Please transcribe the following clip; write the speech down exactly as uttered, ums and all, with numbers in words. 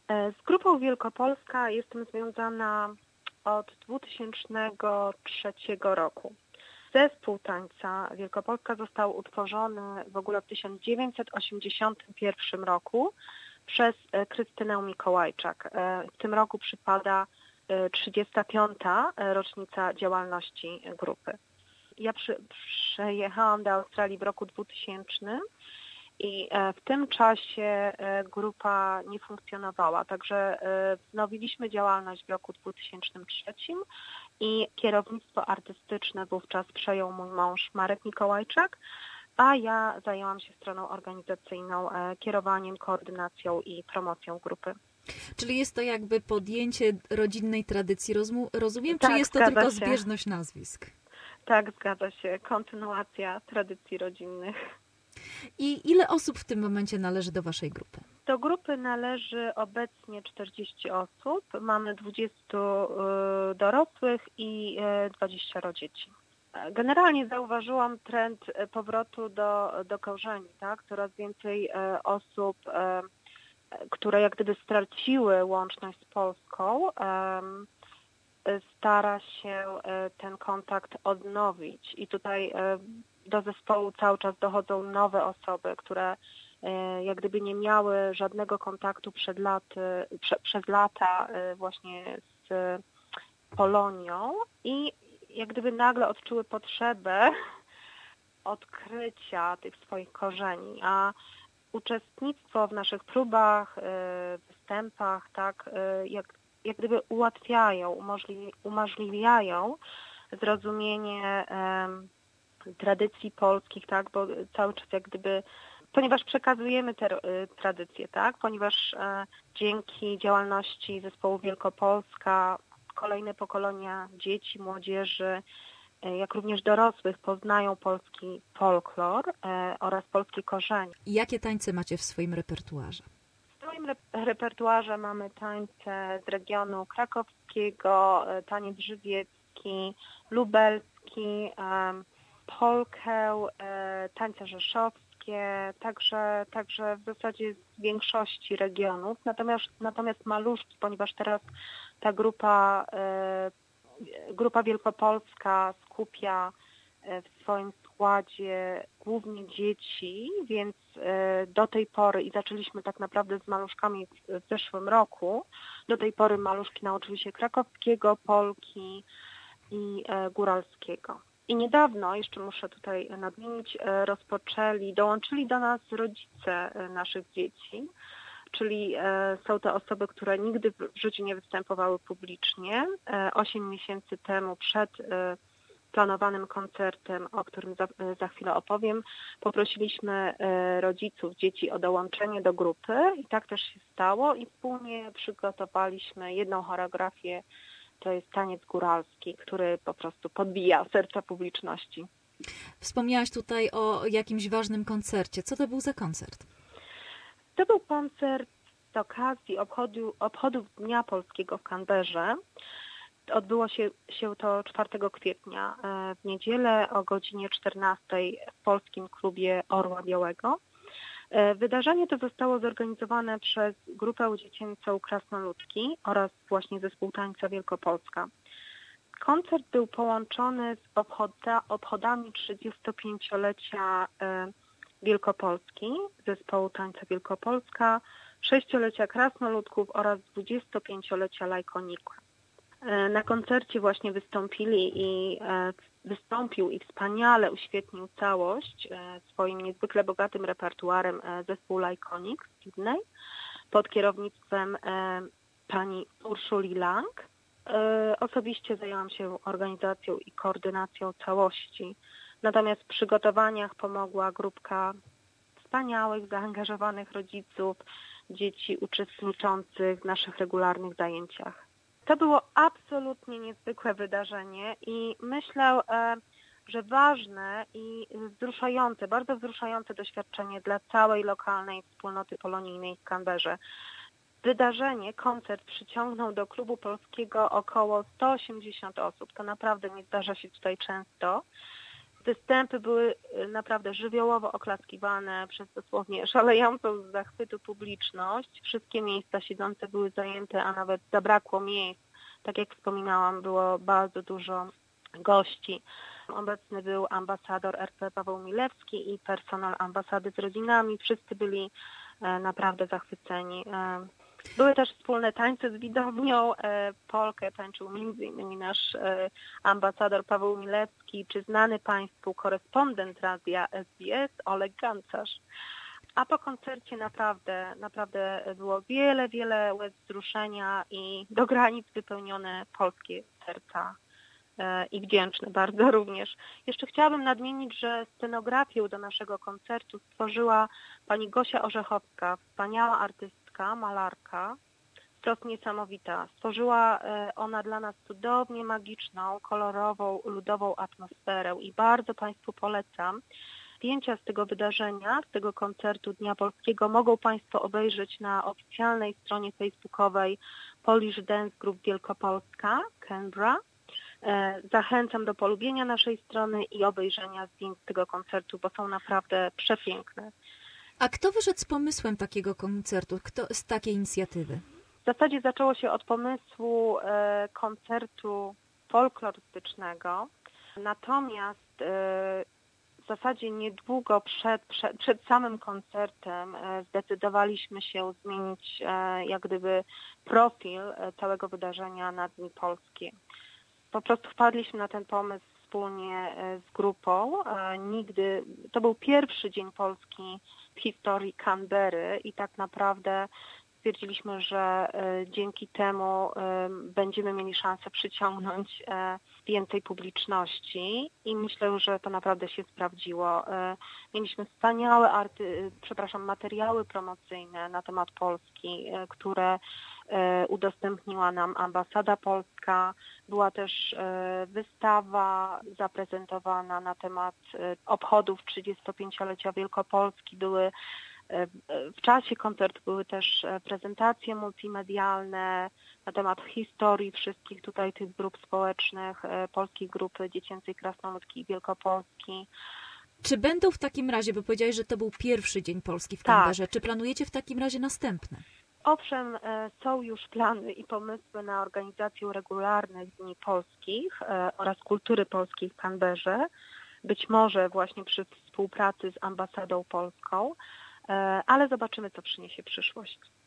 Z Grupą Wielkopolska jestem związana od dwa tysiące trzeciego roku. Zespół tańca Wielkopolska został utworzony w ogóle w tysiąc dziewięćset osiemdziesiątym pierwszym roku przez Krystynę Mikołajczak. W tym roku przypada trzydziesta piąta rocznica działalności grupy. Ja przy, przyjechałam do Australii w roku dwutysięcznym i w tym czasie grupa nie funkcjonowała, także wznowiliśmy działalność w roku dwutysięcznym trzecim i kierownictwo artystyczne wówczas przejął mój mąż Marek Mikołajczak, a ja zajęłam się stroną organizacyjną, kierowaniem, koordynacją i promocją grupy. Czyli jest to jakby podjęcie rodzinnej tradycji, rozumiem, tak, czy jest to tylko się. zbieżność nazwisk? Tak, zgadza się. Kontynuacja tradycji rodzinnych. I ile osób w tym momencie należy do waszej grupy? Do grupy należy obecnie czterdzieści osób. Mamy dwudziestu dorosłych i dwudziestu dzieci. Generalnie zauważyłam trend powrotu do, do korzeni, tak? Coraz więcej osób, które jak gdyby straciły łączność z Polską, stara się ten kontakt odnowić. I tutaj do zespołu cały czas dochodzą nowe osoby, które jak gdyby nie miały żadnego kontaktu przed laty, prze, przez lata właśnie z Polonią i jak gdyby nagle odczuły potrzebę odkrycia tych swoich korzeni, a uczestnictwo w naszych próbach, występach, tak, jak, jak gdyby ułatwiają, umożliwi, umożliwiają zrozumienie tradycji polskich, tak, bo cały czas jak gdyby, ponieważ przekazujemy te tradycje, tak, ponieważ e, dzięki działalności zespołu Wielkopolska kolejne pokolenia dzieci, młodzieży, e, jak również dorosłych poznają polski folklor e, oraz polskie korzenie. I jakie tańce macie w swoim repertuarze? W swoim re- repertuarze mamy tańce z regionu krakowskiego, e, taniec żywiecki, lubelski, e, polkę, e, tańce rzeszowskie, także, także w zasadzie z większości regionów. Natomiast, natomiast maluszki, ponieważ teraz ta grupa, e, grupa wielkopolska skupia w swoim składzie głównie dzieci, więc e, do tej pory, i zaczęliśmy tak naprawdę z maluszkami w, w zeszłym roku, do tej pory maluszki nauczyły się krakowskiego, polki i e, góralskiego. I niedawno, jeszcze muszę tutaj nadmienić, rozpoczęli, dołączyli do nas rodzice naszych dzieci, czyli są to osoby, które nigdy w życiu nie występowały publicznie. Osiem miesięcy temu przed planowanym koncertem, o którym za, za chwilę opowiem, poprosiliśmy rodziców dzieci o dołączenie do grupy i tak też się stało i wspólnie przygotowaliśmy jedną choreografię. To jest taniec góralski, który po prostu podbija serca publiczności. Wspomniałaś tutaj o jakimś ważnym koncercie. Co to był za koncert? To był koncert z okazji obchodu, obchodów Dnia Polskiego w Canberrze. Odbyło się, się to czwartego kwietnia w niedzielę o godzinie czternastej w Polskim Klubie Orła Białego. Wydarzenie to zostało zorganizowane przez grupę dziecięcą Krasnoludki oraz właśnie zespół tańca Wielkopolska. Koncert był połączony z obchoda, obchodami trzydziestopięciolecia Wielkopolski, zespołu tańca Wielkopolska, sześciolecia Krasnoludków oraz dwudziestopięciolecia Lajkonika. Na koncercie właśnie wystąpili i wystąpił i wspaniale uświetnił całość swoim niezwykle bogatym repertuarem zespół Lajkonik z Sydney pod kierownictwem pani Urszuli Lang. Osobiście zajęłam się organizacją i koordynacją całości, natomiast w przygotowaniach pomogła grupka wspaniałych, zaangażowanych rodziców, dzieci uczestniczących w naszych regularnych zajęciach. To było absolutnie niezwykłe wydarzenie i myślę, że ważne i wzruszające, bardzo wzruszające doświadczenie dla całej lokalnej wspólnoty polonijnej w Canberrze. Wydarzenie, koncert przyciągnął do klubu polskiego około sto osiemdziesiąt osób. To naprawdę nie zdarza się tutaj często. Występy były naprawdę żywiołowo oklaskiwane przez dosłownie szalejącą z zachwytu publiczność. Wszystkie miejsca siedzące były zajęte, a nawet zabrakło miejsc. Tak jak wspominałam, było bardzo dużo gości. Obecny był ambasador R P Paweł Milewski i personel ambasady z rodzinami. Wszyscy byli naprawdę zachwyceni. Były też wspólne tańce z widownią. Polkę tańczył między innymi nasz ambasador Paweł Milewski, czy znany Państwu korespondent radia S B S Oleg Gancarz. A po koncercie naprawdę, naprawdę było wiele, wiele łez wzruszenia i do granic wypełnione polskie serca i wdzięczne bardzo również. Jeszcze chciałabym nadmienić, że scenografię do naszego koncertu stworzyła pani Gosia Orzechowska, wspaniała artystka, malarka, wprost niesamowita. Stworzyła ona dla nas cudownie magiczną, kolorową, ludową atmosferę i bardzo Państwu polecam. Zdjęcia z tego wydarzenia, z tego koncertu Dnia Polskiego mogą Państwo obejrzeć na oficjalnej stronie facebookowej Polish Dance Group Wielkopolska, Canberra. Zachęcam do polubienia naszej strony i obejrzenia zdjęć z tego koncertu, bo są naprawdę przepiękne. A kto wyszedł z pomysłem takiego koncertu, kto z takiej inicjatywy? W zasadzie zaczęło się od pomysłu koncertu folklorystycznego, natomiast w zasadzie niedługo przed, przed, przed samym koncertem zdecydowaliśmy się zmienić jak gdyby profil całego wydarzenia na Dni Polskie. Po prostu wpadliśmy na ten pomysł wspólnie z grupą. Nigdy, to był pierwszy Dzień Polski w historii Canberry i tak naprawdę stwierdziliśmy, że dzięki temu będziemy mieli szansę przyciągnąć więcej publiczności i myślę, że to naprawdę się sprawdziło. Mieliśmy wspaniałe arty, przepraszam, materiały promocyjne na temat Polski, które udostępniła nam ambasada polska. Była też wystawa zaprezentowana na temat obchodów trzydziestopięciolecia Wielkopolski. Były w czasie koncertu były też prezentacje multimedialne na temat historii wszystkich tutaj tych grup społecznych, Polskiej Grupy Dziecięcej Krasnoludki i Wielkopolski. Czy będą w takim razie, bo powiedziałeś, że to był pierwszy Dzień Polski w Canberrze, tak. Czy planujecie w takim razie następne? Owszem, są już plany i pomysły na organizację regularnych Dni Polskich oraz kultury polskiej w Canberrze, być może właśnie przy współpracy z ambasadą polską, ale zobaczymy, co przyniesie przyszłość.